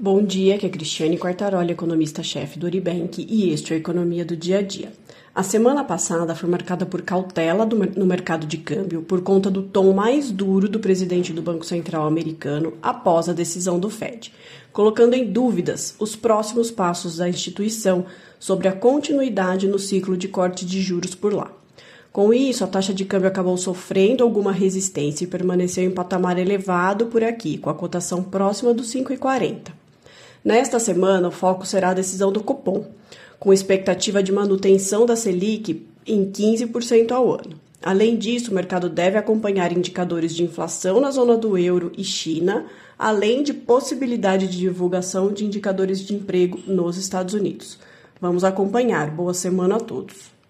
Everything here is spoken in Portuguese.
Bom dia, aqui é Cristiane Quartaroli, economista-chefe do Uribank, e este é a Economia do Dia a Dia. A semana passada foi marcada por cautela no mercado de câmbio por conta do tom mais duro do presidente do Banco Central americano após a decisão do Fed, colocando em dúvidas os próximos passos da instituição sobre a continuidade no ciclo de corte de juros por lá. Com isso, a taxa de câmbio acabou sofrendo alguma resistência e permaneceu em patamar elevado por aqui, com a cotação próxima dos 5,40. Nesta semana, o foco será a decisão do Copom, com expectativa de manutenção da Selic em 15% ao ano. Além disso, o mercado deve acompanhar indicadores de inflação na zona do euro e China, além de possibilidade de divulgação de indicadores de emprego nos Estados Unidos. Vamos acompanhar. Boa semana a todos.